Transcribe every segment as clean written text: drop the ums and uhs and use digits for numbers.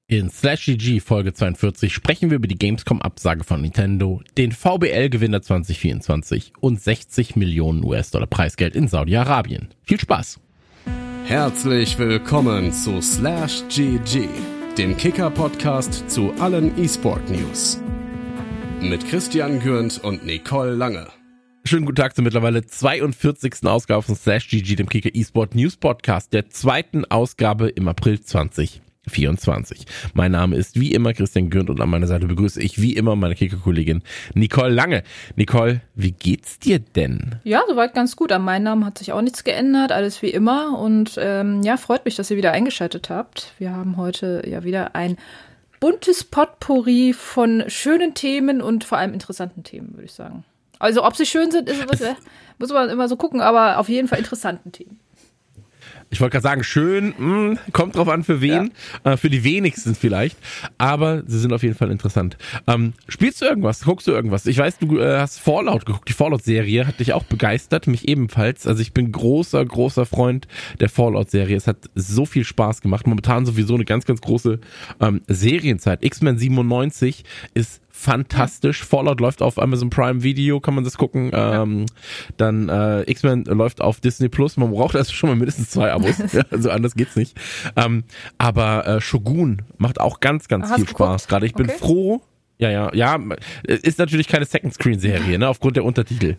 In /GG Folge 42 sprechen wir über die Gamescom-Absage von Nintendo, den VBL-Gewinner 2024 und 60 Millionen US-Dollar Preisgeld in Saudi-Arabien. Viel Spaß! Herzlich willkommen zu /GG, dem Kicker-Podcast zu allen E-Sport-News. Mit Christian Gürnt und Nicole Lange. Schönen guten Tag zur mittlerweile 42. Ausgabe von /GG, dem Kicker E-Sport News Podcast, der zweiten Ausgabe im April 2024. Mein Name ist wie immer Christian Gürnt und an meiner Seite begrüße ich wie immer meine Kicker-Kollegin Nicole Lange. Nicole, wie geht's dir denn? Ja, soweit ganz gut. An meinem Namen hat sich auch nichts geändert, alles wie immer und freut mich, dass ihr wieder eingeschaltet habt. Wir haben heute ja wieder ein buntes Potpourri von schönen Themen und vor allem interessanten Themen, würde ich sagen. Also ob sie schön sind, muss man immer so gucken, aber auf jeden Fall interessanten Themen. Ich wollte gerade sagen, schön, kommt drauf an für wen, für die wenigsten vielleicht, aber sie sind auf jeden Fall interessant. Spielst du irgendwas? Guckst du irgendwas? Ich weiß, du hast Fallout geguckt, die Fallout-Serie hat dich auch begeistert, mich ebenfalls. Also ich bin großer Freund der Fallout-Serie. Es hat so viel Spaß gemacht. Momentan sowieso eine ganz, ganz große Serienzeit. X-Men 97 ist fantastisch. Fallout läuft auf Amazon Prime Video, kann man das gucken. Dann X-Men läuft auf Disney Plus. Man braucht also schon mal mindestens 2 Abos. Ja, also anders geht's nicht. Aber Shogun macht auch ganz, ganz viel Spaß. Gerade ich bin froh. Ja. Ist natürlich keine Second-Screen-Serie, ne, aufgrund der Untertitel.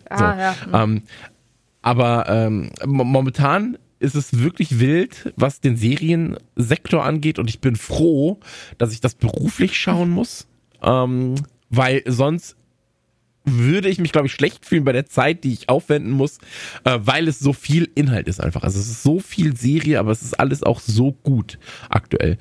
Aber momentan ist es wirklich wild, was den Seriensektor angeht. Und ich bin froh, dass ich das beruflich schauen muss. Weil sonst würde ich mich, glaube ich, schlecht fühlen bei der Zeit, die ich aufwenden muss, weil es so viel Inhalt ist einfach. Also es ist so viel Serie, aber es ist alles auch so gut aktuell.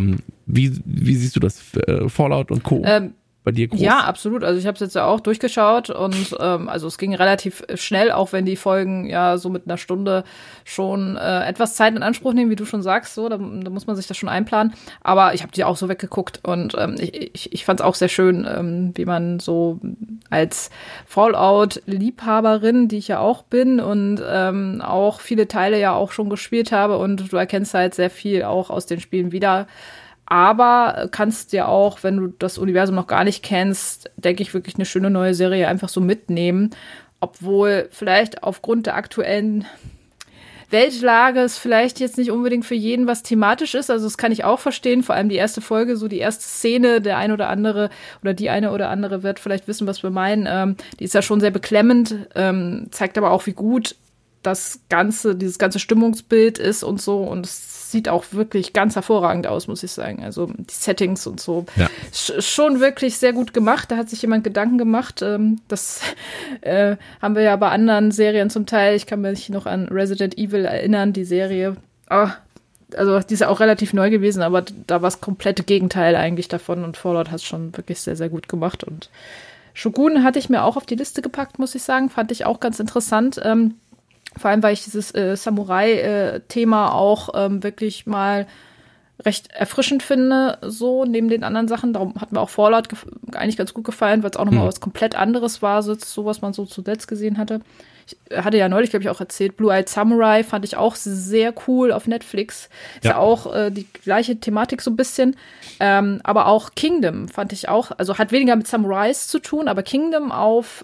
Wie siehst du das? Fallout und Co.? Bei dir groß? Ja, absolut. Also ich habe es jetzt ja auch durchgeschaut und also es ging relativ schnell, auch wenn die Folgen ja so mit einer Stunde schon etwas Zeit in Anspruch nehmen, wie du schon sagst, so, da muss man sich das schon einplanen. Aber ich habe die auch so weggeguckt und ich fand es auch sehr schön, wie man so als Fallout-Liebhaberin, die ich ja auch bin und auch viele Teile ja auch schon gespielt habe und du erkennst halt sehr viel auch aus den Spielen wieder. Aber kannst ja auch, wenn du das Universum noch gar nicht kennst, denke ich, wirklich eine schöne neue Serie einfach so mitnehmen. Obwohl vielleicht aufgrund der aktuellen Weltlage es vielleicht jetzt nicht unbedingt für jeden was thematisch ist. Also das kann ich auch verstehen. Vor allem die erste Folge, so die erste Szene, der ein oder andere oder die eine oder andere wird vielleicht wissen, was wir meinen. Die ist ja schon sehr beklemmend, zeigt aber auch, wie gut dieses ganze Stimmungsbild ist und so. Und es sieht auch wirklich ganz hervorragend aus, muss ich sagen. Also die Settings und so. Ja. Schon wirklich sehr gut gemacht. Da hat sich jemand Gedanken gemacht. Das haben wir ja bei anderen Serien zum Teil. Ich kann mich noch an Resident Evil erinnern, die Serie. Also die ist ja auch relativ neu gewesen, aber da war das komplette Gegenteil eigentlich davon. Und Fallout hat es schon wirklich sehr, sehr gut gemacht. Und Shogun hatte ich mir auch auf die Liste gepackt, muss ich sagen. Fand ich auch ganz interessant. Vor allem, weil ich dieses Samurai-Thema auch wirklich mal recht erfrischend finde, so neben den anderen Sachen. Darum hat mir auch Fallout eigentlich ganz gut gefallen, weil es auch nochmal was komplett anderes war, so was man so zuletzt gesehen hatte. Ich hatte ja neulich, glaube ich, auch erzählt, Blue-Eyed Samurai fand ich auch sehr cool auf Netflix. Ist ja auch die gleiche Thematik so ein bisschen. Aber auch Kingdom fand ich auch, also hat weniger mit Samurais zu tun, aber Kingdom auf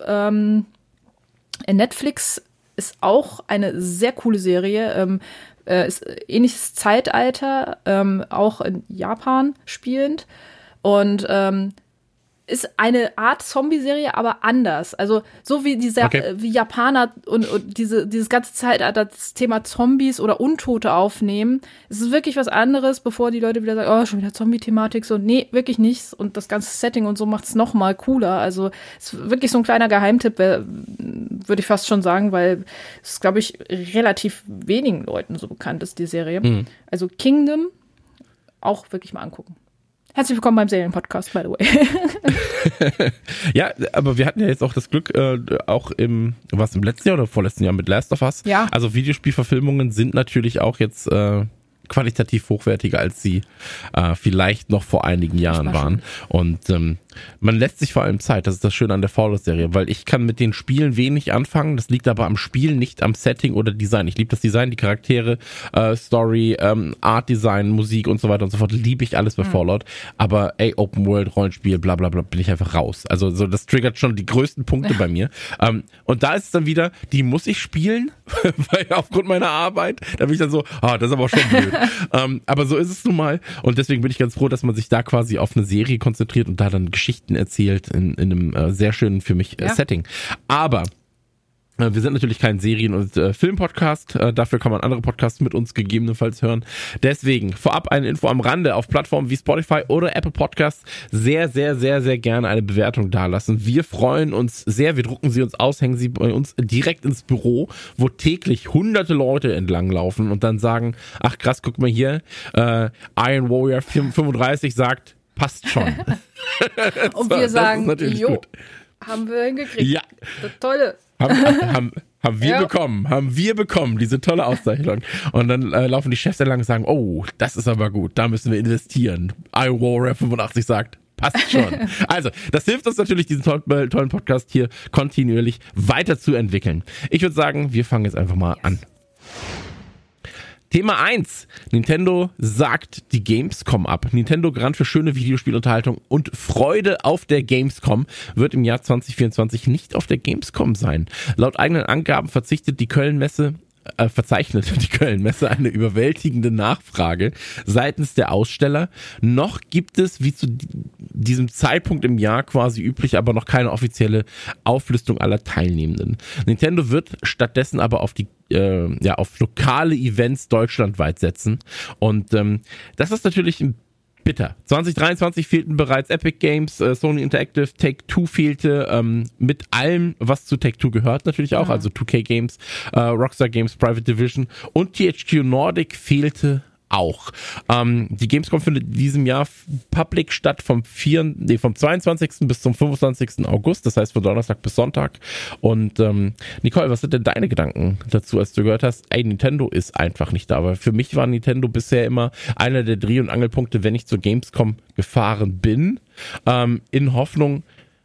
Netflix ist auch eine sehr coole Serie, ist ähnliches Zeitalter, auch in Japan spielend und ist eine Art Zombie-Serie, aber anders. Also so wie wie Japaner und dieses ganze Zeitalter das Thema Zombies oder Untote aufnehmen. Es ist wirklich was anderes, bevor die Leute wieder sagen, oh, schon wieder Zombie-Thematik. So, nee, wirklich nichts. Und das ganze Setting und so macht es noch mal cooler. Also es ist wirklich so ein kleiner Geheimtipp, würde ich fast schon sagen, weil es, glaube ich, relativ wenigen Leuten so bekannt ist, die Serie. Mhm. Also Kingdom auch wirklich mal angucken. Herzlich willkommen beim Serienpodcast, by the way. Ja, aber wir hatten ja jetzt auch das Glück, auch im letzten Jahr oder vorletzten Jahr mit Last of Us. Ja. Also Videospielverfilmungen sind natürlich auch jetzt qualitativ hochwertiger, als sie vielleicht noch vor einigen Jahren waren. Und man lässt sich vor allem Zeit. Das ist das Schöne an der Fallout-Serie, weil ich kann mit den Spielen wenig anfangen. Das liegt aber am Spiel, nicht am Setting oder Design. Ich liebe das Design, die Charaktere, Story, Art Design, Musik und so weiter und so fort. Liebe ich alles bei Fallout. Aber Open World, Rollenspiel, bla bla bla, bin ich einfach raus. Also so, das triggert schon die größten Punkte bei mir. Und da ist es dann wieder, die muss ich spielen, weil aufgrund meiner Arbeit, da bin ich dann so, das ist aber schon blöd. Aber so ist es nun mal. Und deswegen bin ich ganz froh, dass man sich da quasi auf eine Serie konzentriert und da dann Geschichten erzählt in einem sehr schönen für mich Setting. Aber wir sind natürlich kein Serien- und Film-Podcast. Dafür kann man andere Podcasts mit uns gegebenenfalls hören. Deswegen vorab eine Info am Rande: Auf Plattformen wie Spotify oder Apple Podcasts sehr, sehr, sehr, sehr gerne eine Bewertung dalassen. Wir freuen uns sehr. Wir drucken sie uns aus, hängen sie bei uns direkt ins Büro, wo täglich hunderte Leute entlanglaufen und dann sagen, ach krass, guck mal hier, Iron Warrior 35 sagt, passt schon. Und wir sagen, jo, gut. haben wir hingekriegt. Ja. Das Tolle. Haben wir bekommen, diese tolle Auszeichnung. Und dann laufen die Chefs entlang und sagen, oh, das ist aber gut, da müssen wir investieren. Iron Warrior 85 sagt, passt schon. Also, das hilft uns natürlich, diesen tollen Podcast hier kontinuierlich weiterzuentwickeln. Ich würde sagen, wir fangen jetzt einfach mal an. Thema 1. Nintendo sagt die Gamescom ab. Nintendo, Garant für schöne Videospielunterhaltung und Freude auf der Gamescom, wird im Jahr 2024 nicht auf der Gamescom sein. Laut eigenen Angaben verzeichnet die Köln-Messe eine überwältigende Nachfrage seitens der Aussteller. Noch gibt es, wie zu diesem Zeitpunkt im Jahr quasi üblich, aber noch keine offizielle Auflistung aller Teilnehmenden. Nintendo wird stattdessen aber auf auf lokale Events deutschlandweit setzen. Und das ist natürlich bitter. 2023 fehlten bereits Epic Games, Sony Interactive, Take-Two fehlte, mit allem, was zu Take-Two gehört natürlich auch, also 2K Games, Rockstar Games, Private Division und THQ Nordic fehlte auch. Die Gamescom findet in diesem Jahr public statt vom 22. bis zum 25. August, das heißt von Donnerstag bis Sonntag. Und Nicole, was sind denn deine Gedanken dazu, als du gehört hast, Nintendo ist einfach nicht da? Weil für mich war Nintendo bisher immer einer der Dreh- und Angelpunkte, wenn ich zur Gamescom gefahren bin, in Hoffnung,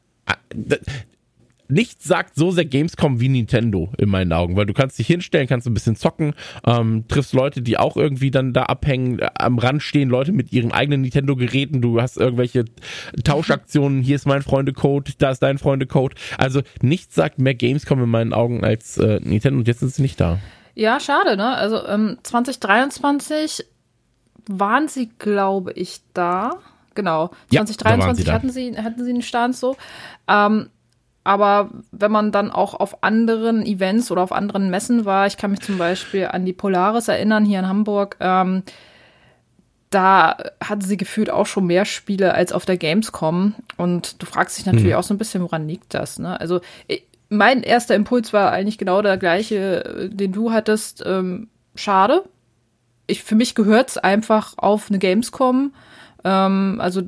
nichts sagt so sehr Gamescom wie Nintendo in meinen Augen, weil du kannst dich hinstellen, kannst ein bisschen zocken, triffst Leute, die auch irgendwie dann da abhängen, am Rand stehen Leute mit ihren eigenen Nintendo-Geräten, du hast irgendwelche Tauschaktionen, hier ist mein Freunde-Code, da ist dein Freunde-Code, also nichts sagt mehr Gamescom in meinen Augen als Nintendo und jetzt sind sie nicht da. Ja, schade, ne? Also 2023 waren sie, glaube ich, da. Genau, 2023 hatten sie einen Stand so. Aber wenn man dann auch auf anderen Events oder auf anderen Messen war, ich kann mich zum Beispiel an die Polaris erinnern, hier in Hamburg, da hatten sie gefühlt auch schon mehr Spiele als auf der Gamescom. Und du fragst dich natürlich auch so ein bisschen, woran liegt das, ne? Also mein erster Impuls war eigentlich genau der gleiche, den du hattest. Schade. Für mich gehört es einfach auf eine Gamescom. Also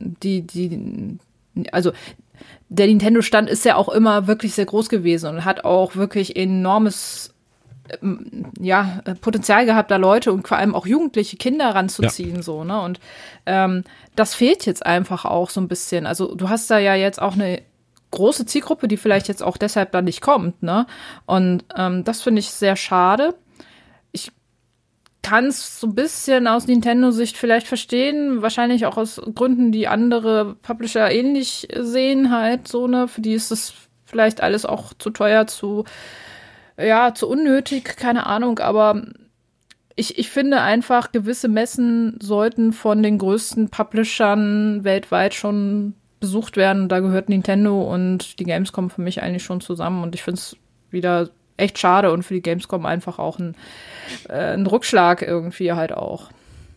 der Nintendo-Stand ist ja auch immer wirklich sehr groß gewesen und hat auch wirklich enormes Potenzial gehabt, da Leute und vor allem auch jugendliche Kinder ranzuziehen, so, ne? Und das fehlt jetzt einfach auch so ein bisschen. Also du hast da ja jetzt auch eine große Zielgruppe, die vielleicht jetzt auch deshalb dann nicht kommt, ne? Und das finde ich sehr schade. Ich kann es so ein bisschen aus Nintendo-Sicht vielleicht verstehen, wahrscheinlich auch aus Gründen, die andere Publisher ähnlich sehen, halt so, ne, für die ist es vielleicht alles auch zu teuer, zu unnötig, keine Ahnung, aber ich finde einfach, gewisse Messen sollten von den größten Publishern weltweit schon besucht werden, da gehört Nintendo und die Gamescom für mich eigentlich schon zusammen und ich finde es wieder echt schade und für die Gamescom einfach auch ein Rückschlag irgendwie halt auch.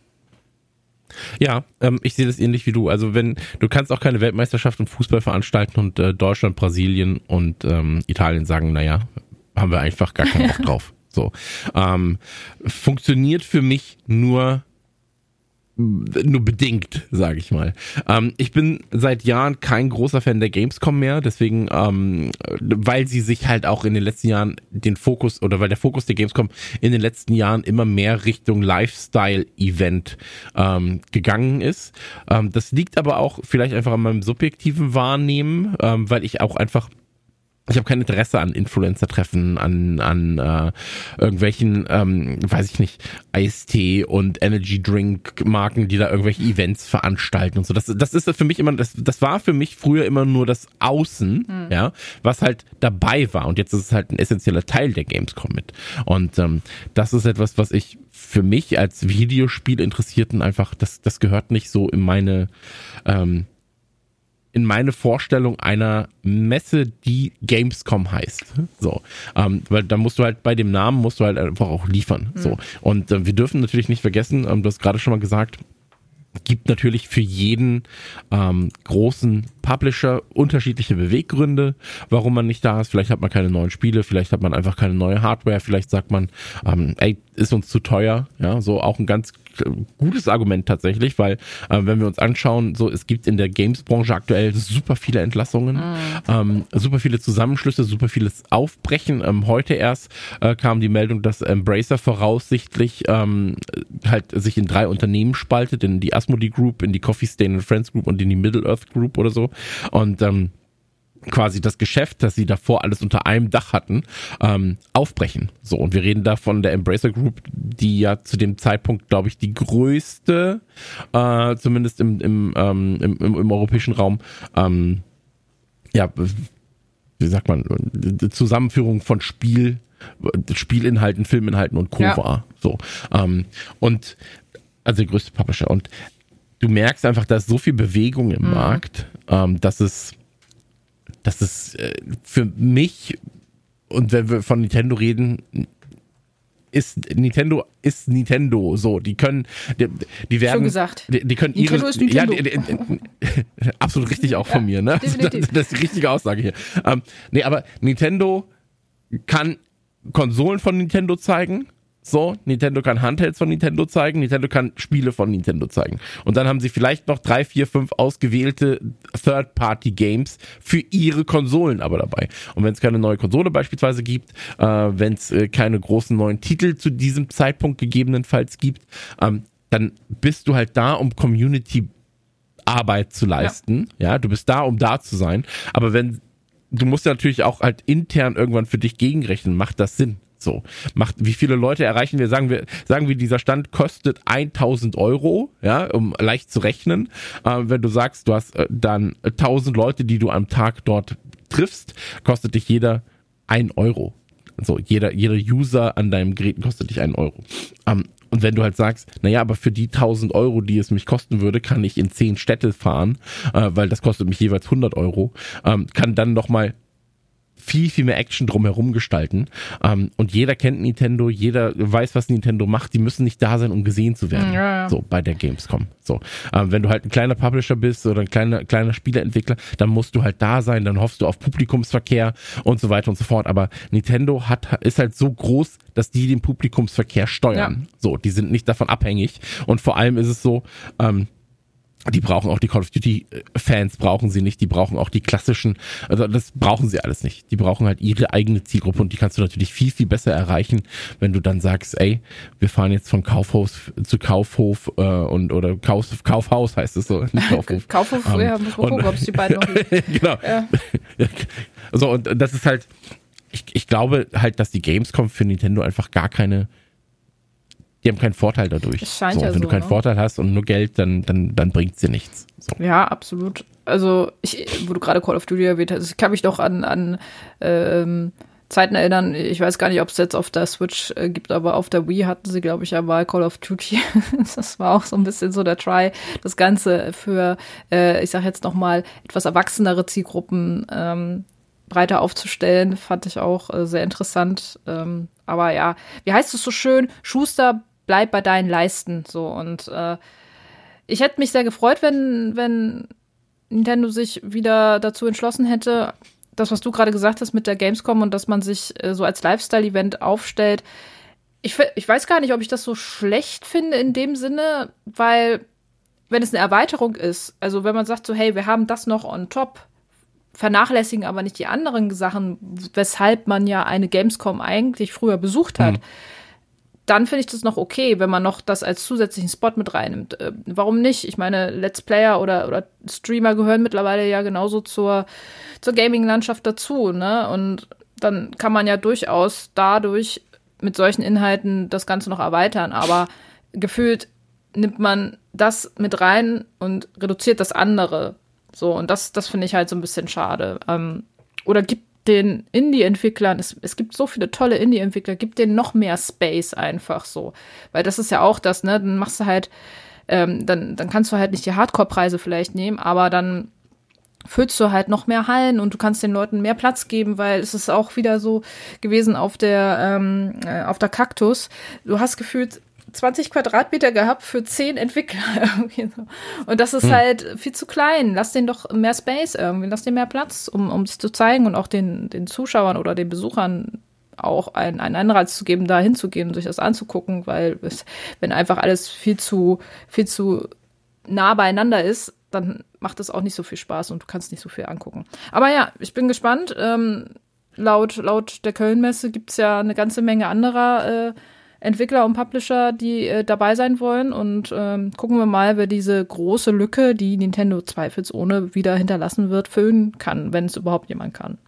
Ja, ich sehe das ähnlich wie du. Also du kannst auch keine Weltmeisterschaft im Fußball veranstalten und Deutschland, Brasilien und Italien sagen, naja, haben wir einfach gar keinen Bock drauf. So. Funktioniert für mich nur nur bedingt, sage ich mal. Ich bin seit Jahren kein großer Fan der Gamescom mehr, deswegen, weil sie sich halt auch in den letzten Jahren weil der Fokus der Gamescom in den letzten Jahren immer mehr Richtung Lifestyle-Event gegangen ist. Das liegt aber auch vielleicht einfach an meinem subjektiven Wahrnehmen, weil ich auch einfach ich habe kein Interesse an Influencer-Treffen, an irgendwelchen, weiß ich nicht, Eistee und Energy-Drink-Marken, die da irgendwelche Events veranstalten und so. Das ist für mich immer, das war für mich früher immer nur das Außen, ja, was halt dabei war. Und jetzt ist es halt ein essentieller Teil der Gamescom mit. Und das ist etwas, was ich für mich als Videospielinteressierten einfach, das gehört nicht so in meine Vorstellung einer Messe, die Gamescom heißt. So, weil da musst du halt bei dem Namen einfach auch liefern. So, und wir dürfen natürlich nicht vergessen, du hast gerade schon mal gesagt, gibt natürlich für jeden großen Publisher unterschiedliche Beweggründe, warum man nicht da ist. Vielleicht hat man keine neuen Spiele, vielleicht hat man einfach keine neue Hardware, vielleicht sagt man, ist uns zu teuer. Ja, so auch ein ganz gutes Argument tatsächlich, weil wenn wir uns anschauen, so es gibt in der Games-Branche aktuell super viele Entlassungen, super viele Zusammenschlüsse, super vieles Aufbrechen. Heute erst kam die Meldung, dass Embracer voraussichtlich halt sich in 3 Unternehmen spaltet, in die Asmodee Group, in die Coffee Stain & Friends Group und in die Middle-earth Group oder so. Und quasi das Geschäft, das sie davor alles unter einem Dach hatten, aufbrechen. So, und wir reden da von der Embracer Group, die ja zu dem Zeitpunkt, glaube ich, die größte, zumindest im europäischen Raum, wie sagt man, Zusammenführung von Spielinhalten, Filminhalten und Co. war. So, und also der größte Publisher. Und du merkst einfach, da ist so viel Bewegung im Markt, dass es für mich, und wenn wir von Nintendo reden, Nintendo so, die werden, schon gesagt. Die können Nintendo ist Nintendo. Absolut richtig auch von mir, ne? Das ist die richtige Aussage hier. Aber Nintendo kann Konsolen von Nintendo zeigen. So, Nintendo kann Handhelds von Nintendo zeigen, Nintendo kann Spiele von Nintendo zeigen. Und dann haben sie vielleicht noch 3, 4, 5 ausgewählte Third-Party-Games für ihre Konsolen aber dabei. Und wenn es keine neue Konsole beispielsweise gibt, wenn es keine großen neuen Titel zu diesem Zeitpunkt gegebenenfalls gibt, dann bist du halt da, um Community-Arbeit zu leisten. Ja, du bist da, um da zu sein. Aber du musst ja natürlich auch halt intern irgendwann für dich gegenrechnen. Macht das Sinn? So, wie viele Leute erreichen wir? Sagen wir, dieser Stand kostet 1.000 €, ja, um leicht zu rechnen. Wenn du sagst, du hast dann 1.000 Leute, die du am Tag dort triffst, kostet dich jeder 1 €. So, jeder User an deinem Gerät kostet dich 1 €. Und wenn du halt sagst, naja, aber für die 1.000 €, die es mich kosten würde, kann ich in 10 Städte fahren, weil das kostet mich jeweils 100 €, kann dann nochmal viel, viel mehr Action drumherum gestalten. Und jeder kennt Nintendo, jeder weiß, was Nintendo macht. Die müssen nicht da sein, um gesehen zu werden. Ja. So, bei der Gamescom. So, wenn du halt ein kleiner Publisher bist oder ein kleiner Spieleentwickler, dann musst du halt da sein, dann hoffst du auf Publikumsverkehr und so weiter und so fort. Aber Nintendo ist halt so groß, dass die den Publikumsverkehr steuern. Ja. So, die sind nicht davon abhängig. Und vor allem ist es so, die brauchen auch die Call of Duty Fans, brauchen sie nicht, die brauchen auch die klassischen, also das brauchen sie alles nicht. Die brauchen halt ihre eigene Zielgruppe und die kannst du natürlich viel, viel besser erreichen, wenn du dann sagst, ey, wir fahren jetzt von Kaufhaus zu Kaufhof oder Kaufhaus heißt es so, nicht Kaufhof. Kaufhof, ja, muss man gucken, ob es die beiden noch gibt. Genau. Ja. So, und das ist halt, ich glaube halt, dass die Gamescom für Nintendo einfach die haben keinen Vorteil dadurch. Es scheint wenn du keinen Vorteil hast und nur Geld, dann bringt es dir nichts. So. Ja, absolut. Also, wo du gerade Call of Duty erwähnt hast, ich kann mich noch an Zeiten erinnern. Ich weiß gar nicht, ob es jetzt auf der Switch gibt, aber auf der Wii hatten sie, glaube ich, ja mal Call of Duty. Das war auch so ein bisschen so der Try, das Ganze für, ich sag jetzt nochmal, etwas erwachsenere Zielgruppen breiter aufzustellen, fand ich auch sehr interessant. Aber ja, wie heißt es so schön? Schuster, bleib bei deinen Leisten. So, und ich hätte mich sehr gefreut, wenn Nintendo sich wieder dazu entschlossen hätte, das, was du gerade gesagt hast mit der Gamescom und dass man sich so als Lifestyle-Event aufstellt. ich weiß gar nicht, ob ich das so schlecht finde in dem Sinne, weil wenn es eine Erweiterung ist, also wenn man sagt so, hey, wir haben das noch on top, vernachlässigen aber nicht die anderen Sachen, weshalb man ja eine Gamescom eigentlich früher besucht hat, dann finde ich das noch okay, wenn man noch das als zusätzlichen Spot mit reinnimmt. Warum nicht? Ich meine, Let's Player oder Streamer gehören mittlerweile ja genauso zur Gaming-Landschaft dazu, ne? Und dann kann man ja durchaus dadurch mit solchen Inhalten das Ganze noch erweitern, aber gefühlt nimmt man das mit rein und reduziert das andere. So, und das finde ich halt so ein bisschen schade. Oder gibt den Indie-Entwicklern, es gibt so viele tolle Indie-Entwickler, gibt denen noch mehr Space einfach so. Weil das ist ja auch das, ne? Dann machst du halt, dann kannst du halt nicht die Hardcore-Preise vielleicht nehmen, aber dann füllst du halt noch mehr Hallen und du kannst den Leuten mehr Platz geben, weil es ist auch wieder so gewesen auf der Kaktus. Du hast gefühlt 20 Quadratmeter gehabt für 10 Entwickler irgendwie so. Und das ist halt viel zu klein. Lass denen doch mehr Space irgendwie, lass denen mehr Platz, um sich zu zeigen und auch den Zuschauern oder den Besuchern auch einen Anreiz zu geben, da hinzugehen und sich das anzugucken, weil wenn einfach alles viel zu nah beieinander ist, dann macht es auch nicht so viel Spaß und du kannst nicht so viel angucken. Aber ja, ich bin gespannt. Laut der Köln-Messe gibt es ja eine ganze Menge anderer Entwickler und Publisher, die dabei sein wollen und gucken wir mal, wer diese große Lücke, die Nintendo zweifelsohne wieder hinterlassen wird, füllen kann, wenn es überhaupt jemand kann.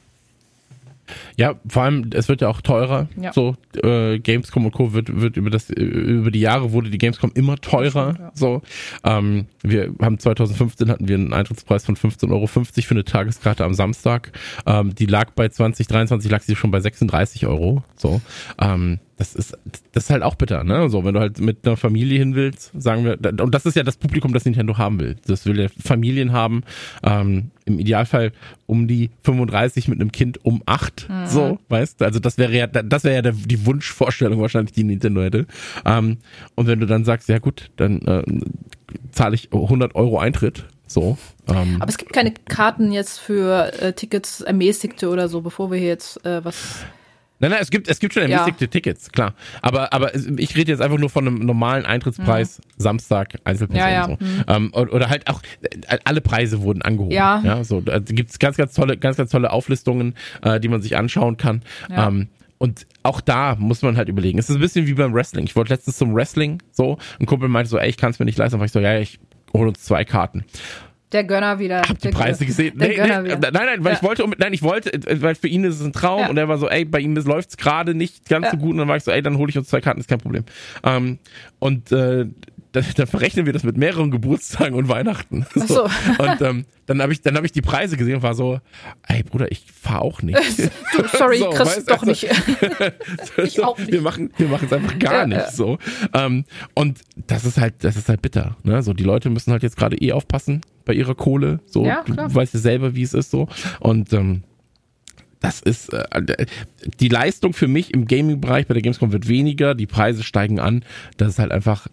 Ja, vor allem, es wird ja auch teurer. Ja. So, Gamescom und Co. wird über die Jahre wurde die Gamescom immer teurer. Stimmt, ja. So, wir haben 2015 hatten wir einen Eintrittspreis von 15,50 Euro für eine Tageskarte am Samstag. Die lag bei 2023 lag sie schon bei 36 Euro. So, das ist halt auch bitter, ne? So, wenn du halt mit einer Familie hin willst, sagen wir, und das ist ja das Publikum, das Nintendo haben will. Das will ja Familien haben, im Idealfall um die 35 mit einem Kind um 8, so, weißt du? Also das wäre ja die Wunschvorstellung wahrscheinlich, die Nintendo hätte. Und wenn du dann sagst, ja gut, dann zahle ich 100 Euro Eintritt, so. Aber es gibt keine Karten jetzt für Tickets ermäßigte oder so, bevor wir hier jetzt was... Nein, es gibt schon ermäßigte Tickets, klar. Aber ich rede jetzt einfach nur von einem normalen Eintrittspreis, Samstag, Einzelperson. So. Oder halt auch, alle Preise wurden angehoben. Ja. So, da gibt's ganz tolle Auflistungen, die man sich anschauen kann. Ja. Und auch da muss man halt überlegen. Es ist ein bisschen wie beim Wrestling. Ich wollte letztens zum Wrestling, so, ein Kumpel meinte so, ey, ich kann es mir nicht leisten. Dann war ich so, ja, ich hole uns 2 Karten. Der Gönner wieder. Hab die Preise gesehen. Nein, weil ich wollte, weil für ihn ist es ein Traum und er war so, ey, bei ihm läuft's gerade nicht ganz so gut und dann war ich so, ey, dann hole ich uns 2 Karten, ist kein Problem. Dann verrechnen wir das mit mehreren Geburtstagen und Weihnachten. So. Und dann hab ich die Preise gesehen und war so, ey Bruder, ich fahr auch nicht. Sorry, so, Chris, doch nicht. Ich auch nicht. Wir machen es einfach gar nicht so. Und das ist halt bitter. Ne? So, die Leute müssen halt jetzt gerade aufpassen bei ihrer Kohle. So, ja, klar. Du weißt ja selber, wie es ist so. Und das ist die Leistung für mich im Gaming-Bereich bei der Gamescom wird weniger, die Preise steigen an. Das ist halt einfach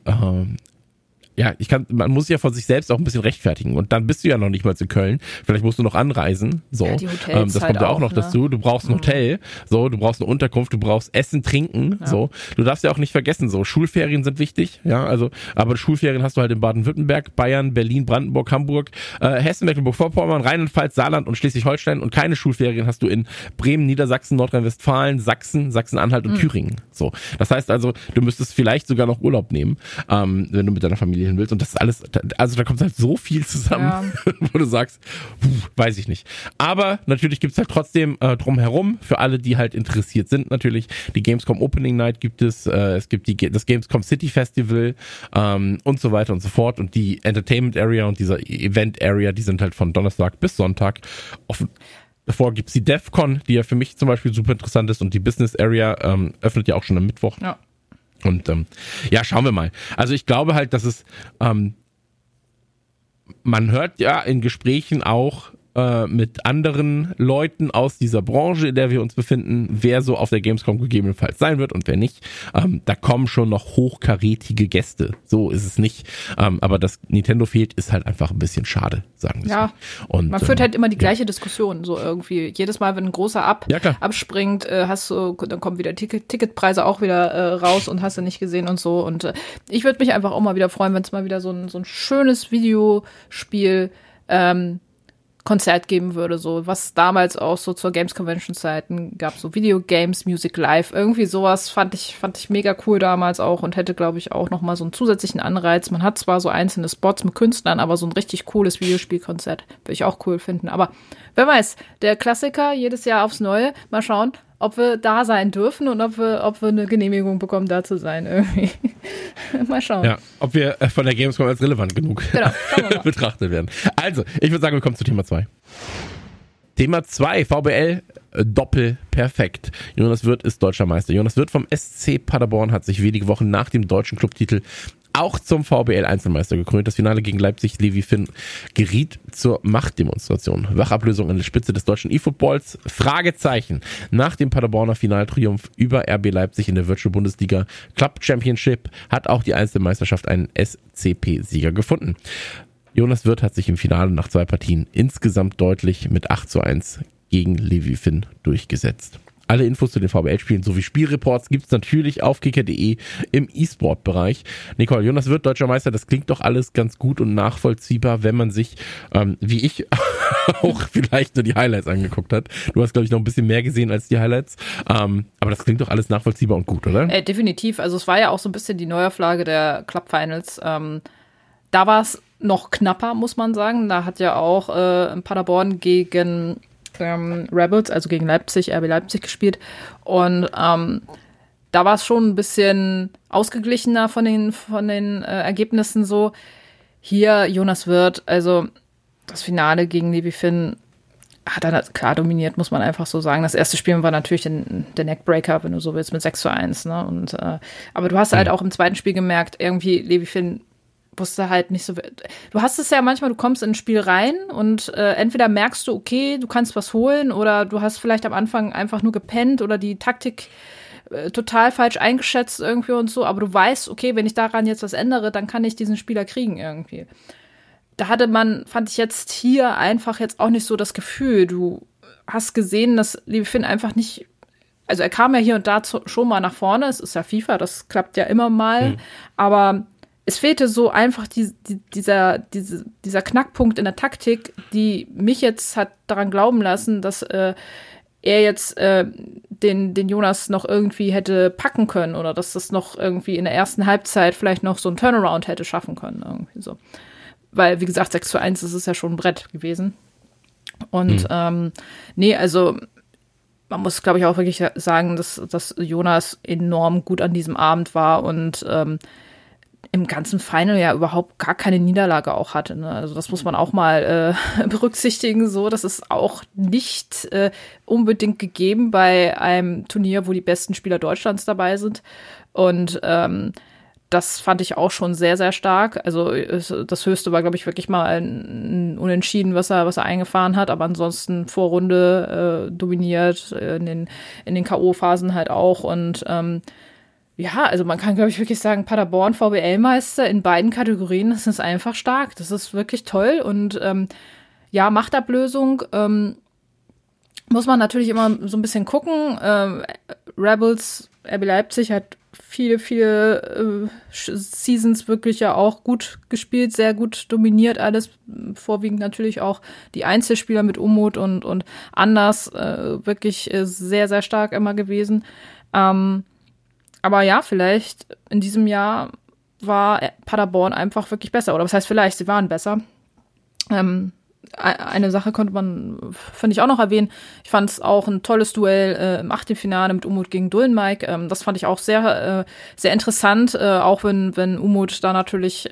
man muss ja von sich selbst auch ein bisschen rechtfertigen und dann bist du ja noch nicht mal in Köln. Vielleicht musst du noch anreisen. So, ja, die Hotels das kommt ja auch noch dazu. Du brauchst ein Hotel, so, du brauchst eine Unterkunft, du brauchst Essen, Trinken, so. Du darfst ja auch nicht vergessen, so Schulferien sind wichtig, ja, also, aber Schulferien hast du halt in Baden-Württemberg, Bayern, Berlin, Brandenburg, Hamburg, Hessen, Mecklenburg-Vorpommern, Rheinland-Pfalz, Saarland und Schleswig-Holstein und keine Schulferien hast du in Bremen, Niedersachsen, Nordrhein-Westfalen, Sachsen-Anhalt und Thüringen. So, das heißt also, du müsstest vielleicht sogar noch Urlaub nehmen, wenn du mit deiner Familie hin willst und das ist alles, also da kommt halt so viel zusammen, wo du sagst, weiß ich nicht. Aber natürlich gibt's halt trotzdem drumherum, für alle, die halt interessiert sind, natürlich die Gamescom Opening Night gibt es gibt das Gamescom City Festival und so weiter und so fort und die Entertainment Area und dieser Event Area, die sind halt von Donnerstag bis Sonntag offen. Davor gibt's die DevCon, die ja für mich zum Beispiel super interessant ist und die Business Area öffnet ja auch schon am Mittwoch. Ja. Und schauen wir mal. Also ich glaube halt, dass es man hört ja in Gesprächen auch, mit anderen Leuten aus dieser Branche, in der wir uns befinden, wer so auf der Gamescom gegebenenfalls sein wird und wer nicht. Da kommen schon noch hochkarätige Gäste. So ist es nicht. Aber dass Nintendo fehlt, ist halt einfach ein bisschen schade, sagen wir Ja, so. Und, man führt halt immer die gleiche Diskussion, so irgendwie. Jedes Mal, wenn ein großer abspringt, dann kommen wieder Ticketpreise auch wieder raus und hast du nicht gesehen und so. Und ich würde mich einfach auch mal wieder freuen, wenn es mal wieder so ein schönes Videospiel Konzert geben würde, so was damals auch so zur Games Convention Zeiten gab, so Video Games, Music Live, irgendwie sowas fand ich mega cool damals auch und hätte, glaube ich, auch noch mal so einen zusätzlichen Anreiz. Man hat zwar so einzelne Spots mit Künstlern, aber so ein richtig cooles Videospielkonzert würde ich auch cool finden. Aber wer weiß, der Klassiker jedes Jahr aufs Neue. Mal schauen, ob wir da sein dürfen und ob wir eine Genehmigung bekommen, da zu sein irgendwie. Mal schauen. Ja, ob wir von der Gamescom als relevant genug betrachtet werden. Also, ich würde sagen, wir kommen zu Thema 2. Thema 2, VBL Doppelperfekt. Jonas Wirth ist deutscher Meister. Jonas Wirth vom SC Paderborn hat sich wenige Wochen nach dem deutschen Clubtitel auch zum VBL-Einzelmeister gekrönt. Das Finale gegen Leipzig, Levi Finn, geriet zur Machtdemonstration. Wachablösung an der Spitze des deutschen E-Footballs. Fragezeichen. Nach dem Paderborner Finaltriumph über RB Leipzig in der Virtual Bundesliga Club Championship hat auch die Einzelmeisterschaft einen SCP-Sieger gefunden. Jonas Wirth hat sich im Finale nach 2 Partien insgesamt deutlich mit 8:1 gegen Levi Finn durchgesetzt. Alle Infos zu den VBL-Spielen sowie Spielreports gibt's natürlich auf kicker.de im E-Sport-Bereich. Nicole, Jonas Wirth, deutscher Meister, das klingt doch alles ganz gut und nachvollziehbar, wenn man sich, wie ich, auch vielleicht nur die Highlights angeguckt hat. Du hast, glaube ich, noch ein bisschen mehr gesehen als die Highlights. Aber das klingt doch alles nachvollziehbar und gut, oder? Definitiv. Also es war ja auch so ein bisschen die Neuauflage der Club Finals. Da war es noch knapper, muss man sagen. Da hat ja auch Paderborn gegen Rebels, also gegen Leipzig, RB Leipzig gespielt. Und da war es schon ein bisschen ausgeglichener von den Ergebnissen so. Hier Jonas Wirth, also das Finale gegen Levi Finn hat er klar dominiert, muss man einfach so sagen. Das erste Spiel war natürlich der Neckbreaker, wenn du so willst, mit 6:1. Ne? Und, aber du hast halt auch im zweiten Spiel gemerkt, irgendwie Levi Finn wusste halt nicht so. Du hast es ja manchmal, du kommst in ein Spiel rein und entweder merkst du, okay, du kannst was holen oder du hast vielleicht am Anfang einfach nur gepennt oder die Taktik total falsch eingeschätzt irgendwie und so, aber du weißt, okay, wenn ich daran jetzt was ändere, dann kann ich diesen Spieler kriegen irgendwie. Da hatte man, fand ich jetzt hier einfach jetzt auch nicht so das Gefühl. Du hast gesehen, dass Levi Finn einfach nicht, also er kam ja hier und da schon mal nach vorne, es ist ja FIFA, das klappt ja immer mal, aber es fehlte so einfach dieser Knackpunkt in der Taktik, die mich jetzt hat daran glauben lassen, dass er jetzt den Jonas noch irgendwie hätte packen können oder dass das noch irgendwie in der ersten Halbzeit vielleicht noch so ein Turnaround hätte schaffen können. Irgendwie so. Weil, wie gesagt, 6:1, das ist ja schon ein Brett gewesen. Und also man muss, glaube ich, auch wirklich sagen, dass Jonas enorm gut an diesem Abend war und im ganzen Final ja überhaupt gar keine Niederlage auch hatte. Ne? Also das muss man auch mal berücksichtigen. So, das ist auch nicht unbedingt gegeben bei einem Turnier, wo die besten Spieler Deutschlands dabei sind. Und das fand ich auch schon sehr, sehr stark. Also das Höchste war, glaube ich, wirklich mal ein Unentschieden, was er eingefahren hat. Aber ansonsten Vorrunde dominiert, in den K.O.-Phasen halt auch. Und ja, also man kann, glaube ich, wirklich sagen, Paderborn, VBL-Meister in beiden Kategorien, das ist einfach stark. Das ist wirklich toll. Und ja, Machtablösung muss man natürlich immer so ein bisschen gucken. Rebels, RB Leipzig hat viele Seasons wirklich ja auch gut gespielt, sehr gut dominiert alles. Vorwiegend natürlich auch die Einzelspieler mit Umut und Anders wirklich sehr, sehr stark immer gewesen. Aber ja, vielleicht in diesem Jahr war Paderborn einfach wirklich besser. Oder was heißt vielleicht, sie waren besser. Eine Sache finde ich auch noch erwähnen. Ich fand es auch ein tolles Duell im Achtelfinale mit Umut gegen Dullenmike. Das fand ich auch sehr, sehr interessant, auch wenn Umut da natürlich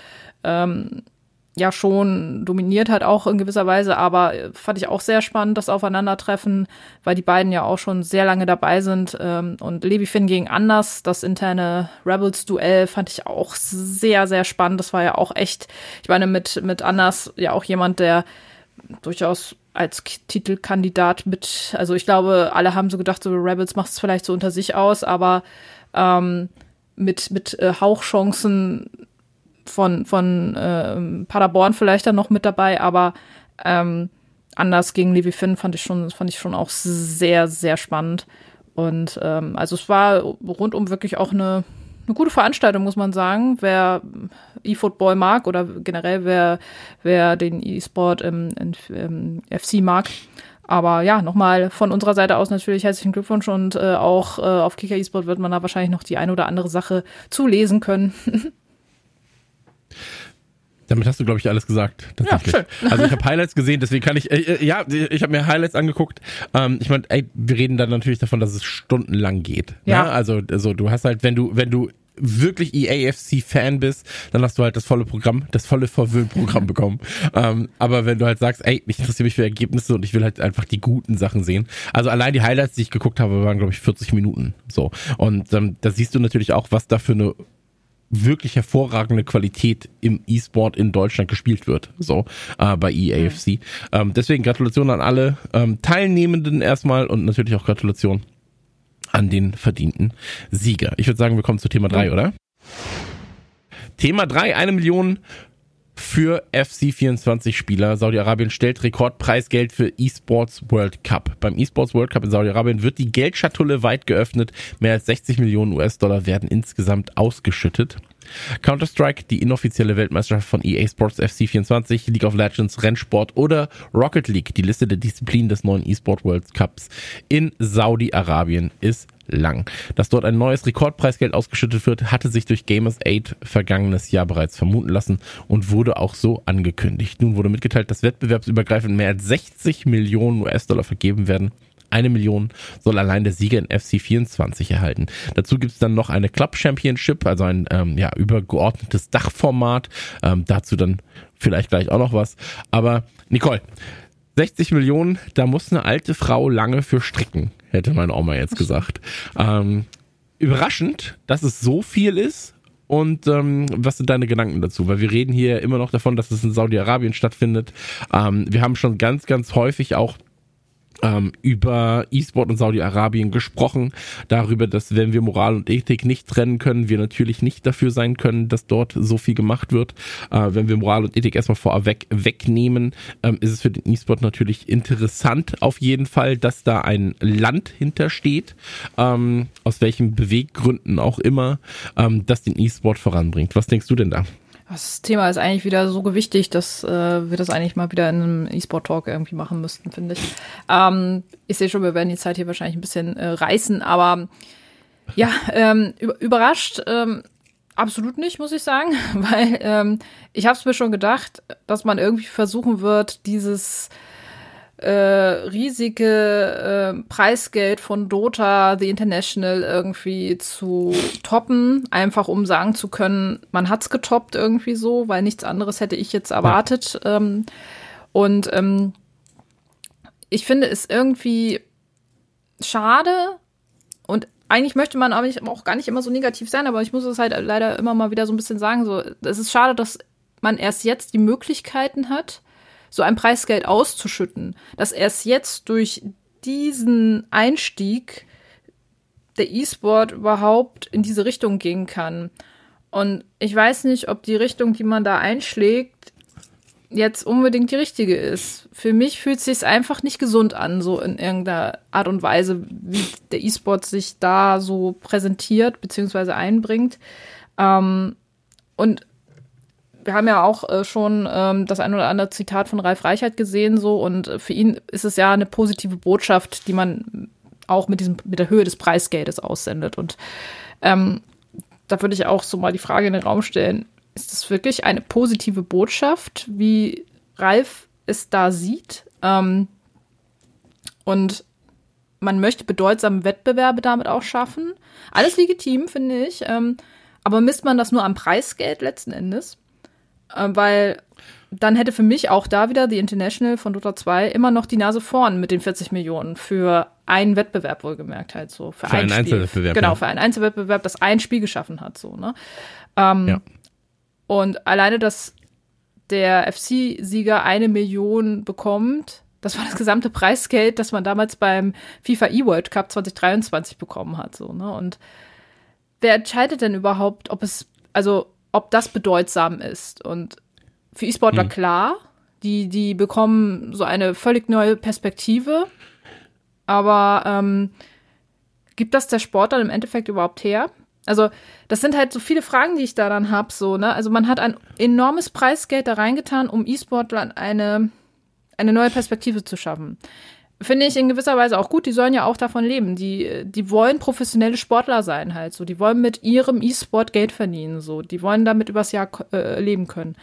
ja schon dominiert hat, auch in gewisser Weise, aber fand ich auch sehr spannend, das Aufeinandertreffen, weil die beiden ja auch schon sehr lange dabei sind. Und Levi Finn gegen Anders, das interne Rebels-Duell, fand ich auch sehr, sehr spannend. Das war ja auch echt, ich meine, mit Anders ja auch jemand, der durchaus als Titelkandidat mit, also ich glaube, alle haben so gedacht, so Rebels macht es vielleicht so unter sich aus, aber mit Hauchchancen von Paderborn vielleicht dann noch mit dabei, aber anders gegen Levi Finn fand ich schon auch sehr, sehr spannend. Und also es war rundum wirklich auch eine gute Veranstaltung, muss man sagen. Wer E-Football mag oder generell wer den E-Sport im FC mag. Aber ja, nochmal von unserer Seite aus natürlich herzlichen Glückwunsch und auch auf Kicker E-Sport wird man da wahrscheinlich noch die eine oder andere Sache zulesen können. Damit hast du, glaube ich, alles gesagt. Tatsächlich. Ja, schön. Also ich habe Highlights gesehen, deswegen kann ich, ich habe mir Highlights angeguckt. Ich meine, wir reden dann natürlich davon, dass es stundenlang geht. Ja. Ne? Also du hast halt, wenn du wirklich EAFC-Fan bist, dann hast du halt das volle Programm, das volle Verwöhnprogramm bekommen. Aber wenn du halt sagst, ich interessiere mich für Ergebnisse und ich will halt einfach die guten Sachen sehen. Also allein die Highlights, die ich geguckt habe, waren, glaube ich, 40 Minuten. So. Und da siehst du natürlich auch, was da für eine wirklich hervorragende Qualität im E-Sport in Deutschland gespielt wird, so bei EAFC. Deswegen Gratulation an alle Teilnehmenden erstmal und natürlich auch Gratulation an den verdienten Sieger. Ich würde sagen, wir kommen zu Thema 3, oder? Thema 3, 1 Million für FC24-Spieler. Saudi-Arabien stellt Rekordpreisgeld für eSports World Cup. Beim eSports World Cup in Saudi-Arabien wird die Geldschatulle weit geöffnet. Mehr als 60 Millionen US-Dollar werden insgesamt ausgeschüttet. Counter-Strike, die inoffizielle Weltmeisterschaft von EA Sports FC24, League of Legends, Rennsport oder Rocket League, die Liste der Disziplinen des neuen eSport World Cups in Saudi-Arabien ist lang. Dass dort ein neues Rekordpreisgeld ausgeschüttet wird, hatte sich durch Gamers Aid vergangenes Jahr bereits vermuten lassen und wurde auch so angekündigt. Nun wurde mitgeteilt, dass wettbewerbsübergreifend mehr als 60 Millionen US-Dollar vergeben werden. 1 Million soll allein der Sieger in FC24 erhalten. Dazu gibt es dann noch eine Club Championship, also ein übergeordnetes Dachformat. Dazu dann vielleicht gleich auch noch was. Aber Nicole, 60 Millionen, da muss eine alte Frau lange für stricken, hätte meine Oma jetzt gesagt. Überraschend, dass es so viel ist. Und was sind deine Gedanken dazu? Weil wir reden hier immer noch davon, dass es in Saudi-Arabien stattfindet. Wir haben schon ganz, ganz häufig auch über E-Sport und Saudi-Arabien gesprochen, darüber, dass wenn wir Moral und Ethik nicht trennen können, wir natürlich nicht dafür sein können, dass dort so viel gemacht wird. Wenn wir Moral und Ethik erstmal vorweg wegnehmen, ist es für den E-Sport natürlich interessant auf jeden Fall, dass da ein Land hintersteht, aus welchen Beweggründen auch immer, das den E-Sport voranbringt. Was denkst du denn da? Das Thema ist eigentlich wieder so gewichtig, dass wir das eigentlich mal wieder in einem E-Sport-Talk irgendwie machen müssten, finde ich. Ich sehe schon, wir werden die Zeit hier wahrscheinlich ein bisschen reißen, aber ja, überrascht absolut nicht, muss ich sagen, weil ich habe es mir schon gedacht, dass man irgendwie versuchen wird, dieses riesige Preisgeld von Dota, The International irgendwie zu toppen, einfach um sagen zu können, man hat's getoppt irgendwie so, weil nichts anderes hätte ich jetzt erwartet. Ja. Und ich finde es irgendwie schade und eigentlich möchte man auch gar nicht immer so negativ sein, aber ich muss es halt leider immer mal wieder so ein bisschen sagen, so, es ist schade, dass man erst jetzt die Möglichkeiten hat, so ein Preisgeld auszuschütten, dass erst jetzt durch diesen Einstieg der E-Sport überhaupt in diese Richtung gehen kann. Und ich weiß nicht, ob die Richtung, die man da einschlägt, jetzt unbedingt die richtige ist. Für mich fühlt es sich einfach nicht gesund an, so in irgendeiner Art und Weise, wie der E-Sport sich da so präsentiert bzw. einbringt. Und wir haben ja auch schon das ein oder andere Zitat von Ralf Reichert gesehen, so, und für ihn ist es ja eine positive Botschaft, die man auch mit der Höhe des Preisgeldes aussendet. Und da würde ich auch so mal die Frage in den Raum stellen, ist das wirklich eine positive Botschaft, wie Ralf es da sieht? Und man möchte bedeutsame Wettbewerbe damit auch schaffen. Alles legitim, finde ich. Aber misst man das nur am Preisgeld letzten Endes? Weil dann hätte für mich auch da wieder die International von Dota 2 immer noch die Nase vorn mit den 40 Millionen für einen Wettbewerb, wohlgemerkt halt so. Für einen Einzelwettbewerb. Genau, für einen Einzelwettbewerb, das ein Spiel geschaffen hat, so, ne? Ja. Und alleine, dass der FC-Sieger 1 Million bekommt. Das war das gesamte Preisgeld, das man damals beim FIFA E-World Cup 2023 bekommen hat. So, ne? Und wer entscheidet denn überhaupt, ob das bedeutsam ist? Und für E-Sportler klar, die bekommen so eine völlig neue Perspektive. Aber gibt das der Sport dann im Endeffekt überhaupt her? Also das sind halt so viele Fragen, die ich da dann habe. So, ne? Also man hat ein enormes Preisgeld da reingetan, um E-Sportlern eine neue Perspektive zu schaffen. Finde ich in gewisser Weise auch gut. Die sollen ja auch davon leben. Die wollen professionelle Sportler sein halt. So, die wollen mit ihrem E-Sport Geld verdienen. So, die wollen damit übers Jahr leben können.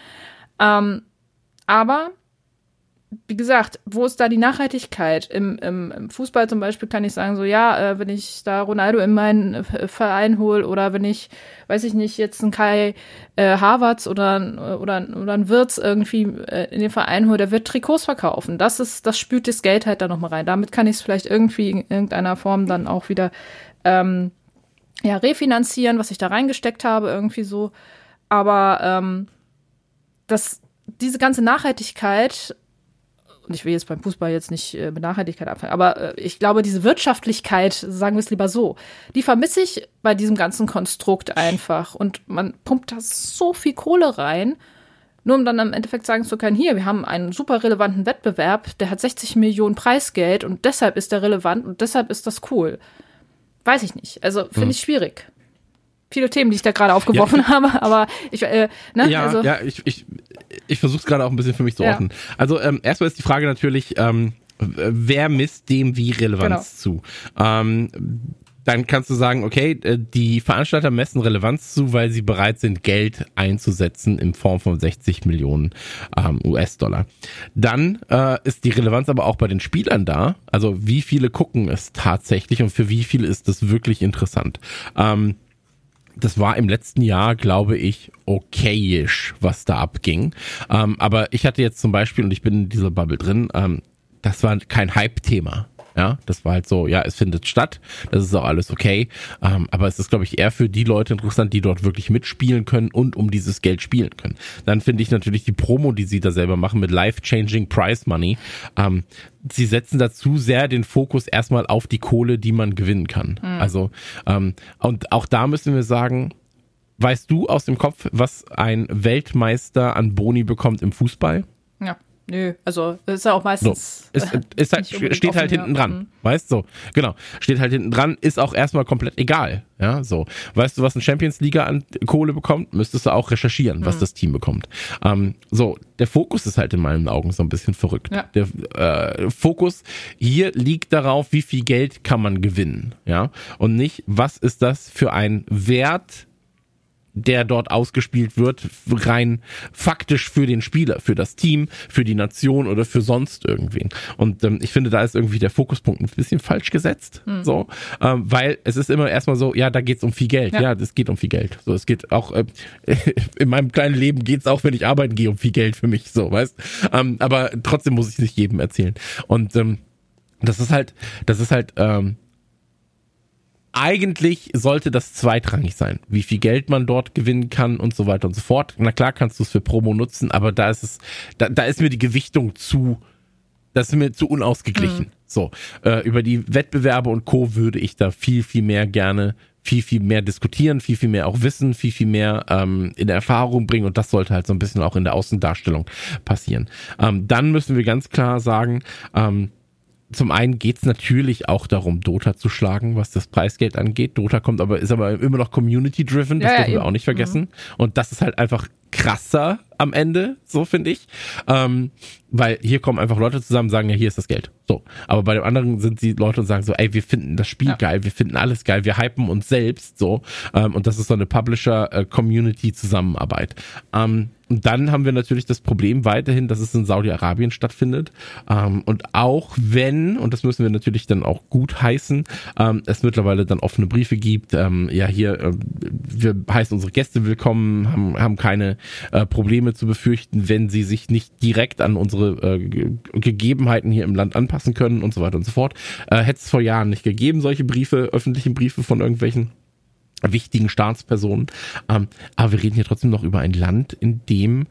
Aber wie gesagt, wo ist da die Nachhaltigkeit? Im Fußball zum Beispiel kann ich sagen, so ja, wenn ich da Ronaldo in meinen Verein hole oder wenn ich, weiß ich nicht, jetzt einen Kai Havertz oder einen Wirtz irgendwie in den Verein hole, der wird Trikots verkaufen. Das spült das Geld halt da nochmal rein. Damit kann ich es vielleicht irgendwie in irgendeiner Form dann auch wieder refinanzieren, was ich da reingesteckt habe, irgendwie so. Aber diese ganze Nachhaltigkeit, und ich will jetzt beim Fußball jetzt nicht mit Nachhaltigkeit anfangen, aber ich glaube, diese Wirtschaftlichkeit, sagen wir es lieber so, die vermisse ich bei diesem ganzen Konstrukt einfach. Und man pumpt da so viel Kohle rein, nur um dann im Endeffekt sagen zu können, hier, wir haben einen super relevanten Wettbewerb, der hat 60 Millionen Preisgeld und deshalb ist der relevant und deshalb ist das cool. Weiß ich nicht. Also finde ich schwierig. Viele Themen, die ich da gerade aufgeworfen habe, aber ich versuche es gerade auch ein bisschen für mich zu ordnen. Also erstmal ist die Frage natürlich, wer misst dem wie Relevanz zu? Dann kannst du sagen, okay, die Veranstalter messen Relevanz zu, weil sie bereit sind, Geld einzusetzen in Form von 60 Millionen US-Dollar. Dann ist die Relevanz aber auch bei den Spielern da. Also wie viele gucken es tatsächlich und für wie viele ist das wirklich interessant? Das war im letzten Jahr, glaube ich, okayisch, was da abging. Aber ich hatte jetzt zum Beispiel, und ich bin in dieser Bubble drin, das war kein Hype-Thema. Ja, das war halt so, ja, es findet statt, das ist auch alles okay, aber es ist, glaube ich, eher für die Leute interessant, die dort wirklich mitspielen können und um dieses Geld spielen können. Dann finde ich natürlich die Promo, die sie da selber machen mit Life-Changing Prize Money, sie setzen dazu sehr den Fokus erstmal auf die Kohle, die man gewinnen kann. Also, und auch da müssen wir sagen, weißt du aus dem Kopf, was ein Weltmeister an Boni bekommt im Fußball? Ja. Nö, also das ist ja auch meistens steht halt hinten dran, weißt du? So, genau, steht halt hinten dran, ist auch erstmal komplett egal, ja, so. Weißt du, was ein Champions League an Kohle bekommt, müsstest du auch recherchieren, was das Team bekommt. So, der Fokus ist halt in meinen Augen so ein bisschen verrückt. Ja. Der Fokus hier liegt darauf, wie viel Geld kann man gewinnen, ja, und nicht, was ist das für ein Wert, der dort ausgespielt wird, rein faktisch für den Spieler, für das Team, für die Nation oder für sonst irgendwen. Und ich finde, da ist irgendwie der Fokuspunkt ein bisschen falsch gesetzt, so, weil es ist immer erstmal so, ja, da geht's um viel Geld, ja, es geht um viel Geld. So, es geht auch, in meinem kleinen Leben geht's auch, wenn ich arbeiten gehe, um viel Geld für mich, so, weißt, aber trotzdem muss ich es nicht jedem erzählen. Und das ist halt, eigentlich sollte das zweitrangig sein, wie viel Geld man dort gewinnen kann und so weiter und so fort. Na klar kannst du es für Promo nutzen, aber da ist mir die Gewichtung das ist mir zu unausgeglichen. So, über die Wettbewerbe und Co. würde ich da viel, viel mehr gerne, viel mehr diskutieren, viel mehr auch wissen, viel mehr in Erfahrung bringen und das sollte halt so ein bisschen auch in der Außendarstellung passieren. Dann müssen wir ganz klar sagen, zum einen geht's natürlich auch darum, Dota zu schlagen, was das Preisgeld angeht. Dota ist aber immer noch community-driven, das dürfen wir auch nicht vergessen. Und das ist halt einfach krasser am Ende, so finde ich. Weil hier kommen einfach Leute zusammen und sagen, ja, hier ist das Geld. So. Aber bei dem anderen sind die Leute und sagen so, ey, wir finden das Spiel geil, wir finden alles geil, wir hypen uns selbst, so. Und das ist so eine Publisher-Community-Zusammenarbeit. Und dann haben wir natürlich das Problem weiterhin, dass es in Saudi-Arabien stattfindet. Und auch wenn, und das müssen wir natürlich dann auch gut heißen, es mittlerweile dann offene Briefe gibt, wir heißen unsere Gäste willkommen, haben keine Probleme zu befürchten, wenn sie sich nicht direkt an unsere Gegebenheiten hier im Land anpassen können und so weiter und so fort. Hätte es vor Jahren nicht gegeben, solche Briefe, öffentliche Briefe von irgendwelchen wichtigen Staatspersonen. Aber wir reden hier trotzdem noch über ein Land, in dem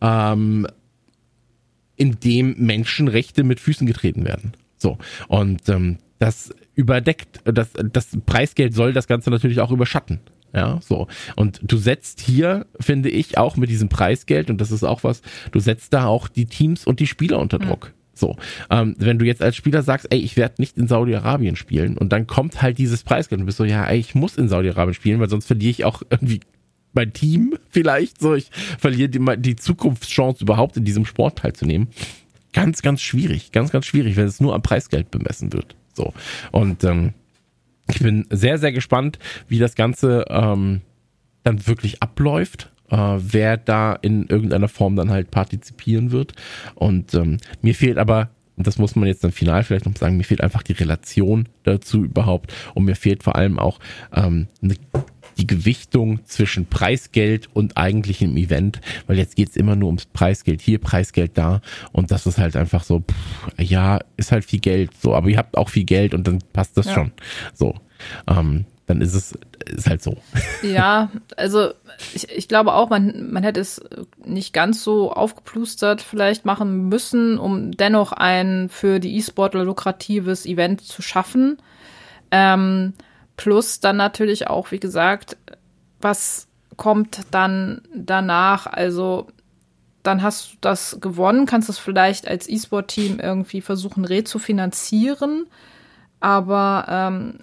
Menschenrechte mit Füßen getreten werden. So. Und das überdeckt, das Preisgeld soll das Ganze natürlich auch überschatten. Ja, so. Und du setzt hier, finde ich, auch mit diesem Preisgeld, und das ist auch was, du setzt da auch die Teams und die Spieler unter Druck. So, wenn du jetzt als Spieler sagst, ey, ich werde nicht in Saudi-Arabien spielen, und dann kommt halt dieses Preisgeld und du bist so, ja, ey, ich muss in Saudi-Arabien spielen, weil sonst verliere ich auch irgendwie mein Team vielleicht, so, ich verliere die Zukunftschance überhaupt in diesem Sport teilzunehmen. Ganz, ganz schwierig, wenn es nur am Preisgeld bemessen wird. So, und ich bin sehr, sehr gespannt, wie das Ganze dann wirklich abläuft. Wer da in irgendeiner Form dann halt partizipieren wird. Und mir fehlt aber, und das muss man jetzt dann final vielleicht noch sagen, mir fehlt einfach die Relation dazu überhaupt. Und mir fehlt vor allem auch die Gewichtung zwischen Preisgeld und eigentlichem Event, weil jetzt geht's immer nur ums Preisgeld hier, Preisgeld da, und das ist halt einfach so, ja, ist halt viel Geld, so, aber ihr habt auch viel Geld und dann passt das schon. So, dann ist halt so. Ja, also ich glaube auch, man hätte es nicht ganz so aufgeplustert vielleicht machen müssen, um dennoch ein für die E-Sportler lukratives Event zu schaffen. Plus dann natürlich auch, wie gesagt, was kommt dann danach? Also dann hast du das gewonnen, kannst es vielleicht als E-Sport-Team irgendwie versuchen rezufinanzieren, aber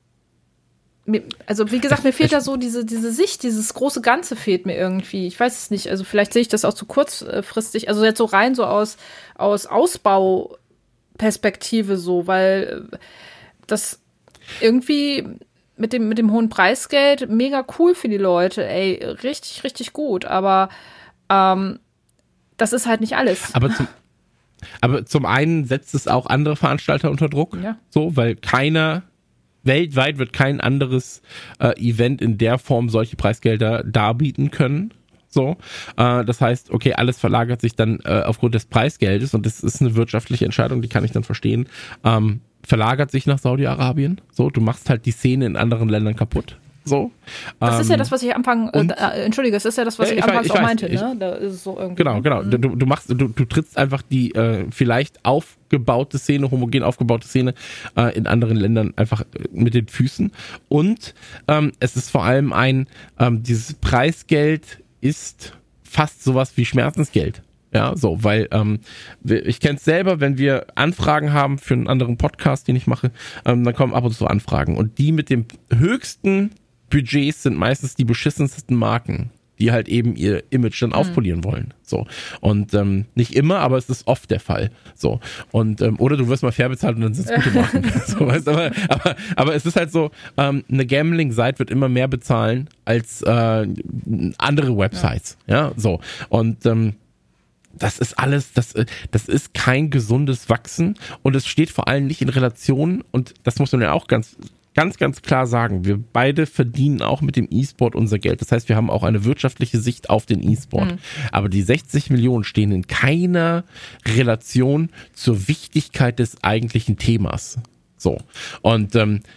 also wie gesagt, mir fehlt da so diese Sicht, dieses große Ganze fehlt mir irgendwie. Ich weiß es nicht, also vielleicht sehe ich das auch zu kurzfristig, also jetzt so rein so aus Ausbauperspektive so, weil das irgendwie mit dem hohen Preisgeld mega cool für die Leute, ey, richtig, richtig gut, aber das ist halt nicht alles. Aber zum einen setzt es auch andere Veranstalter unter Druck, so, weil weltweit wird kein anderes Event in der Form solche Preisgelder darbieten können. So, das heißt, okay, alles verlagert sich dann aufgrund des Preisgeldes, und das ist eine wirtschaftliche Entscheidung, die kann ich dann verstehen, verlagert sich nach Saudi-Arabien. So, du machst halt die Szene in anderen Ländern kaputt. So. Das ist ja das, was ich anfangs auch meinte, ne? Da ist es so irgendwie. Genau. Du trittst einfach die vielleicht homogen aufgebaute Szene in anderen Ländern einfach mit den Füßen. Und es ist vor allem dieses Preisgeld ist fast sowas wie Schmerzensgeld. Ja, so, weil ich kenne es selber, wenn wir Anfragen haben für einen anderen Podcast, den ich mache, dann kommen ab und zu Anfragen. Und die mit dem höchsten Budgets sind meistens die beschissensten Marken, die halt eben ihr Image dann aufpolieren wollen. So. Und nicht immer, aber es ist oft der Fall. So. Und oder du wirst mal fair bezahlt und dann sind es gute Marken. So, weißt, aber es ist halt so, eine Gambling-Seite wird immer mehr bezahlen als andere Websites. Ja, so. Und das ist alles, das ist kein gesundes Wachsen, und es steht vor allem nicht in Relation, und das muss man ja auch ganz klar sagen, wir beide verdienen auch mit dem E-Sport unser Geld. Das heißt, wir haben auch eine wirtschaftliche Sicht auf den E-Sport. Aber die 60 Millionen stehen in keiner Relation zur Wichtigkeit des eigentlichen Themas. So. Und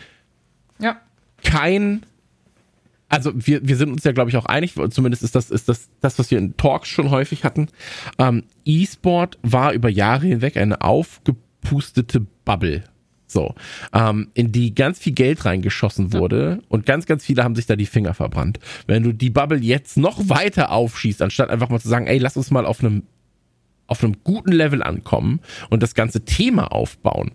also wir sind uns ja, glaube ich, auch einig, zumindest ist das, was wir in Talks schon häufig hatten. E-Sport war über Jahre hinweg eine aufgepustete Bubble. So, in die ganz viel Geld reingeschossen wurde, und ganz, ganz viele haben sich da die Finger verbrannt. Wenn du die Bubble jetzt noch weiter aufschießt, anstatt einfach mal zu sagen, ey, lass uns mal auf einem guten Level ankommen und das ganze Thema aufbauen,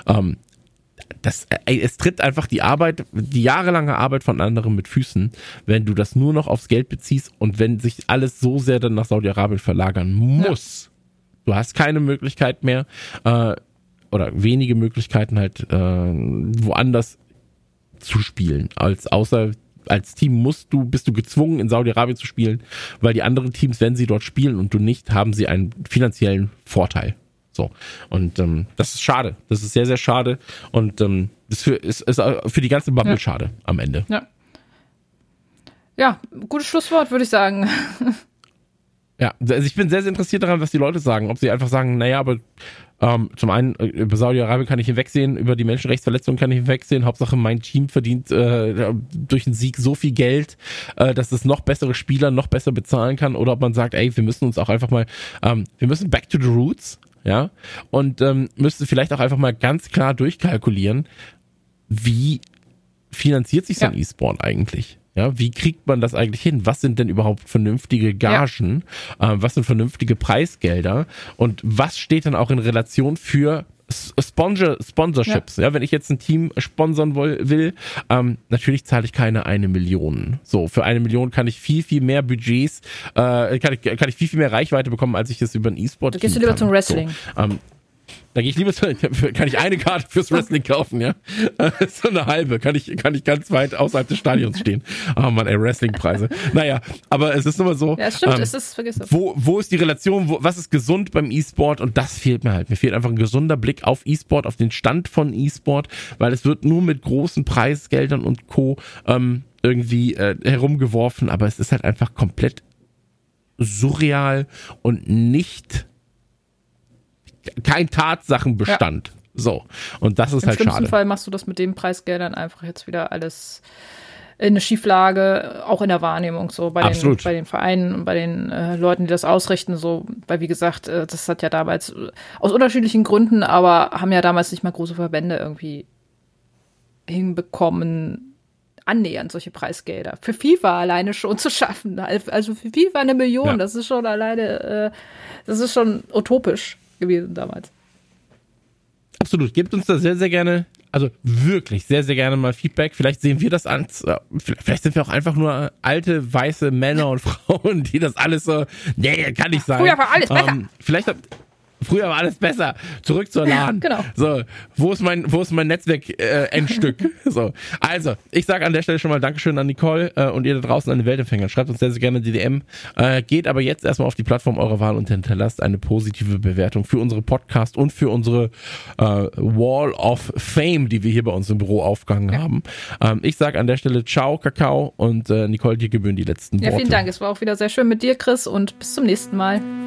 es tritt einfach die jahrelange Arbeit von anderen mit Füßen, wenn du das nur noch aufs Geld beziehst und wenn sich alles so sehr dann nach Saudi-Arabien verlagern muss. Ja. Du hast keine Möglichkeit mehr, oder wenige Möglichkeiten halt woanders zu spielen. Außer als Team bist du gezwungen, in Saudi-Arabien zu spielen, weil die anderen Teams, wenn sie dort spielen und du nicht, haben sie einen finanziellen Vorteil. So. Und das ist schade. Das ist sehr, sehr schade. Und das ist für die ganze Bubble schade am Ende. Ja. Ja, gutes Schlusswort, würde ich sagen. Ja, also ich bin sehr, sehr interessiert daran, was die Leute sagen. Ob sie einfach sagen, naja, aber zum einen, über Saudi-Arabien kann ich hinwegsehen, über die Menschenrechtsverletzungen kann ich hinwegsehen. Hauptsache, mein Team verdient durch einen Sieg so viel Geld, dass es noch bessere Spieler noch besser bezahlen kann. Oder ob man sagt, ey, wir müssen uns auch einfach mal, wir müssen back to the roots, ja, und müsste vielleicht auch einfach mal ganz klar durchkalkulieren, wie finanziert sich so ein E-Sport eigentlich? Ja, wie kriegt man das eigentlich hin? Was sind denn überhaupt vernünftige Gagen? Was sind vernünftige Preisgelder? Und was steht dann auch in Relation für Sponsorships? Ja, wenn ich jetzt ein Team sponsern will, natürlich zahle ich keine 1 Million. So, für 1 Million kann ich viel, viel mehr Budgets, kann ich viel, viel mehr Reichweite bekommen, als ich es über ein E-Sport. Da gehst du lieber zum Wrestling. So, da gehe ich lieber kann ich eine Karte fürs Wrestling kaufen, ja? So eine halbe, kann ich ganz weit außerhalb des Stadions stehen. Oh Mann, ey, Wrestlingpreise. Naja, aber es ist nur mal so. Ja, stimmt, vergiss das. Wo ist die Relation, was ist gesund beim E-Sport? Und das fehlt mir halt. Mir fehlt einfach ein gesunder Blick auf E-Sport, auf den Stand von E-Sport, weil es wird nur mit großen Preisgeldern und Co. Irgendwie herumgeworfen, aber es ist halt einfach komplett surreal und kein Tatsachenbestand. Ja. So. Und das ist halt schade. Im schlimmsten Fall machst du das mit den Preisgeldern einfach jetzt wieder alles in eine Schieflage, auch in der Wahrnehmung, so bei den Vereinen und bei den Leuten, die das ausrichten, so, weil wie gesagt, das hat ja damals aus unterschiedlichen Gründen, aber haben ja damals nicht mal große Verbände irgendwie hinbekommen, annähernd solche Preisgelder. Für FIFA alleine schon zu schaffen. Also für FIFA 1 Million, das ist schon alleine, das ist schon utopisch gewesen damals. Absolut. Gebt uns da sehr, sehr gerne, also wirklich sehr, sehr gerne mal Feedback. Vielleicht sehen wir das an, vielleicht sind wir auch einfach nur alte, weiße Männer und Frauen, die das alles so, nee, kann nicht sein. Früher war alles besser. Früher war alles besser. Zurück zur LAN. Genau. So, wo ist mein Netzwerk Endstück? So, also ich sage an der Stelle schon mal Dankeschön an Nicole und ihr da draußen an den Weltempfängern. Schreibt uns sehr, sehr gerne die DM. Geht aber jetzt erstmal auf die Plattform eurer Wahl und hinterlasst eine positive Bewertung für unsere Podcast und für unsere Wall of Fame, die wir hier bei uns im Büro aufgehangen haben. Ich sage an der Stelle Ciao, Kakao und Nicole, dir gebühren die letzten Worte. Ja, vielen Dank. Es war auch wieder sehr schön mit dir, Chris, und bis zum nächsten Mal.